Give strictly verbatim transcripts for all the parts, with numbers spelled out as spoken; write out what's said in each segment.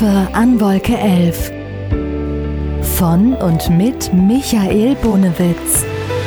Briefe an Wolke elf von und mit Michael Bonewitz.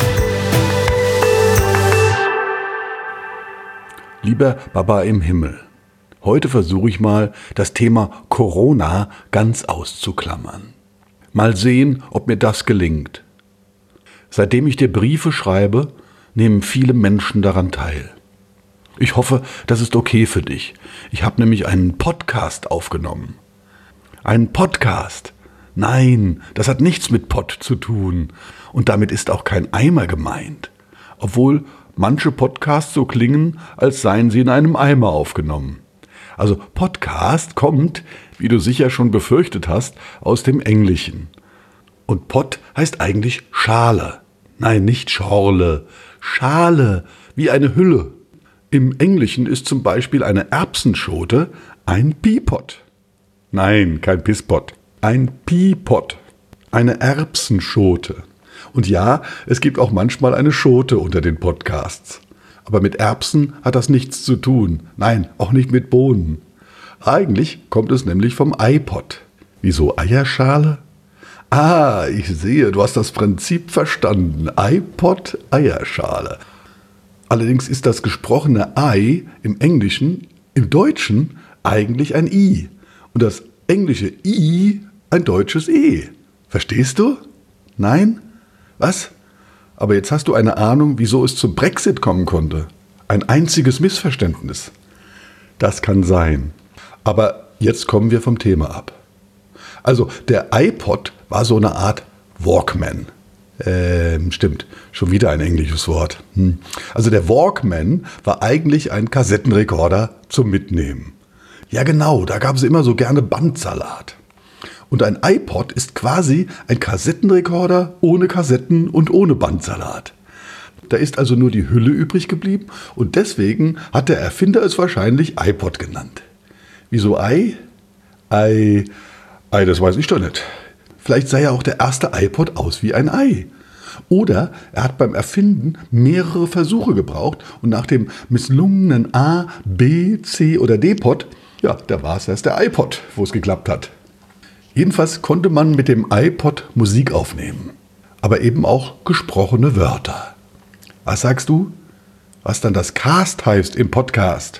Lieber Baba im Himmel, heute versuche ich mal, das Thema Corona ganz auszuklammern. Mal sehen, ob mir das gelingt. Seitdem ich dir Briefe schreibe, nehmen viele Menschen daran teil. Ich hoffe, das ist okay für dich. Ich habe nämlich einen Podcast aufgenommen. Einen Podcast? Nein, das hat nichts mit Pott zu tun. Und damit ist auch kein Eimer gemeint. Obwohl manche Podcasts so klingen, als seien sie in einem Eimer aufgenommen. Also Podcast kommt, wie du sicher schon befürchtet hast, aus dem Englischen. Und Pott heißt eigentlich Schale. Nein, nicht Schorle. Schale, wie eine Hülle. Im Englischen ist zum Beispiel eine Erbsenschote ein Peapod. Nein, kein Pisspot. Ein Peapod. Eine Erbsenschote. Und ja, es gibt auch manchmal eine Schote unter den Podcasts. Aber mit Erbsen hat das nichts zu tun. Nein, auch nicht mit Bohnen. Eigentlich kommt es nämlich vom iPod. Wieso Eierschale? Ah, ich sehe, du hast das Prinzip verstanden. iPod, Eierschale. Allerdings ist das gesprochene I im Englischen, im Deutschen eigentlich ein I. Und das englische I ein deutsches E. Verstehst du? Nein? Was? Aber jetzt hast du eine Ahnung, wieso es zum Brexit kommen konnte. Ein einziges Missverständnis. Das kann sein. Aber jetzt kommen wir vom Thema ab. Also der iPod war so eine Art Walkman. Ähm, stimmt, schon wieder ein englisches Wort. Hm. Also der Walkman war eigentlich ein Kassettenrekorder zum Mitnehmen. Ja genau, da gab es immer so gerne Bandsalat. Und ein iPod ist quasi ein Kassettenrekorder ohne Kassetten und ohne Bandsalat. Da ist also nur die Hülle übrig geblieben und deswegen hat der Erfinder es wahrscheinlich iPod genannt. Wieso Ei? Ei, Ei, das weiß ich doch nicht. Vielleicht sah ja auch der erste iPod aus wie ein Ei. Oder er hat beim Erfinden mehrere Versuche gebraucht und nach dem misslungenen A, B, C oder D-Pod, ja, da war es erst der iPod, wo es geklappt hat. Jedenfalls konnte man mit dem iPod Musik aufnehmen, aber eben auch gesprochene Wörter. Was sagst du? Was dann das Cast heißt im Podcast?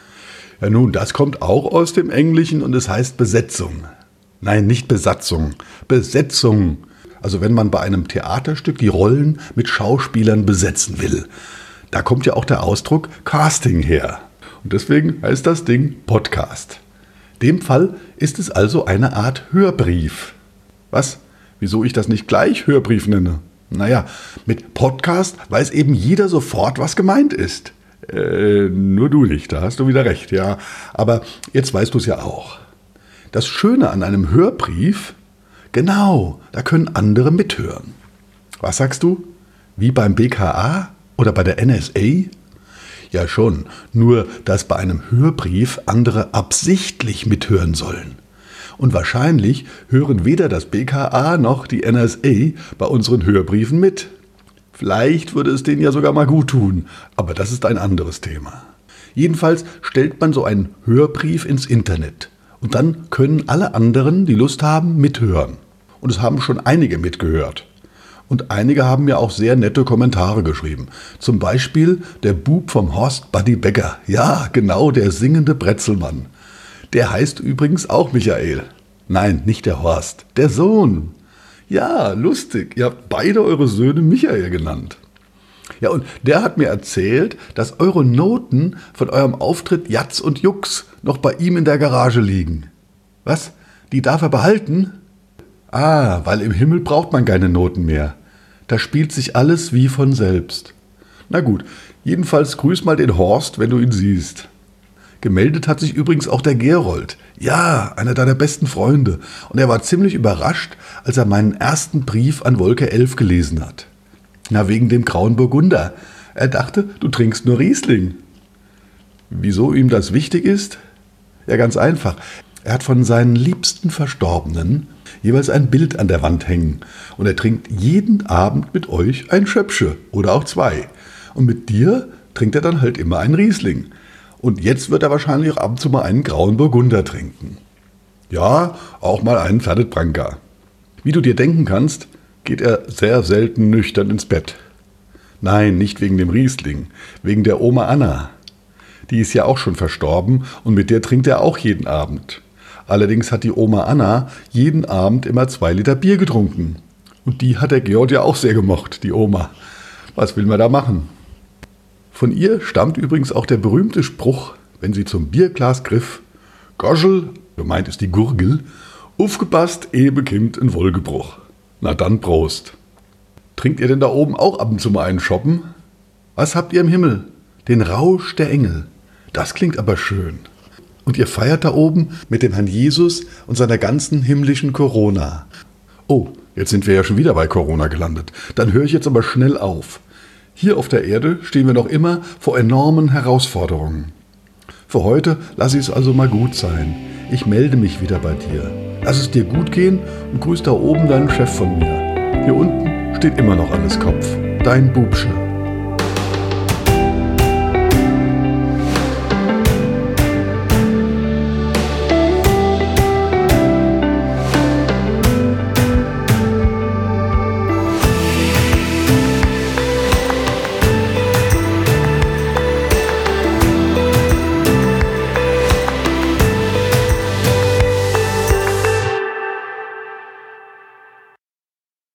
Ja nun, das kommt auch aus dem Englischen und es heißt Besetzung. Nein, nicht Besatzung, Besetzung. Also wenn man bei einem Theaterstück die Rollen mit Schauspielern besetzen will. Da kommt ja auch der Ausdruck Casting her. Und deswegen heißt das Ding Podcast. In dem Fall ist es also eine Art Hörbrief. Was? Wieso ich das nicht gleich Hörbrief nenne? Naja, mit Podcast weiß eben jeder sofort, was gemeint ist. Äh, nur du nicht, da hast du wieder recht, ja. Aber jetzt weißt du es ja auch. Das Schöne an einem Hörbrief, genau, da können andere mithören. Was sagst du? Wie beim B K A oder bei der N S A? Ja schon, nur dass bei einem Hörbrief andere absichtlich mithören sollen. Und wahrscheinlich hören weder das B K A noch die N S A bei unseren Hörbriefen mit. Vielleicht würde es denen ja sogar mal gut tun, aber das ist ein anderes Thema. Jedenfalls stellt man so einen Hörbrief ins Internet. Und dann können alle anderen, die Lust haben, mithören. Und es haben schon einige mitgehört. Und einige haben mir auch sehr nette Kommentare geschrieben. Zum Beispiel der Bub vom Horst Buddy Becker. Ja, genau, der singende Brezelmann. Der heißt übrigens auch Michael. Nein, nicht der Horst, der Sohn. Ja, lustig, ihr habt beide eure Söhne Michael genannt. Ja, und der hat mir erzählt, dass eure Noten von eurem Auftritt Jatz und Jux noch bei ihm in der Garage liegen. Was? Die darf er behalten? Ah, weil im Himmel braucht man keine Noten mehr. Da spielt sich alles wie von selbst. Na gut, jedenfalls grüß mal den Horst, wenn du ihn siehst. Gemeldet hat sich übrigens auch der Gerold. Ja, einer deiner besten Freunde. Und er war ziemlich überrascht, als er meinen ersten Brief an Wolke elf gelesen hat. Na, wegen dem grauen Burgunder. Er dachte, du trinkst nur Riesling. Wieso ihm das wichtig ist? Ja, ganz einfach. Er hat von seinen liebsten Verstorbenen jeweils ein Bild an der Wand hängen. Und er trinkt jeden Abend mit euch ein Schöpsche oder auch zwei. Und mit dir trinkt er dann halt immer einen Riesling. Und jetzt wird er wahrscheinlich auch ab und zu mal einen grauen Burgunder trinken. Ja, auch mal einen Fernet Branca. Wie du dir denken kannst, geht er sehr selten nüchtern ins Bett. Nein, nicht wegen dem Riesling, wegen der Oma Anna. Die ist ja auch schon verstorben und mit der trinkt er auch jeden Abend. Allerdings hat die Oma Anna jeden Abend immer zwei Liter Bier getrunken. Und die hat der Georg ja auch sehr gemocht, die Oma. Was will man da machen? Von ihr stammt übrigens auch der berühmte Spruch, wenn sie zum Bierglas griff: Goschel, gemeint ist die Gurgel, aufgepasst, ehe bekimmt ein Wollgebruch. Na dann Prost. Trinkt ihr denn da oben auch ab und zu mal einen Schoppen? Was habt ihr im Himmel? Den Rausch der Engel. Das klingt aber schön. Und ihr feiert da oben mit dem Herrn Jesus und seiner ganzen himmlischen Corona. Oh, jetzt sind wir ja schon wieder bei Corona gelandet. Dann höre ich jetzt aber schnell auf. Hier auf der Erde stehen wir noch immer vor enormen Herausforderungen. Für heute lass ich es also mal gut sein. Ich melde mich wieder bei dir. Lass es dir gut gehen und grüß da oben deinen Chef von mir. Hier unten steht immer noch alles Kopf. Dein Bubsche.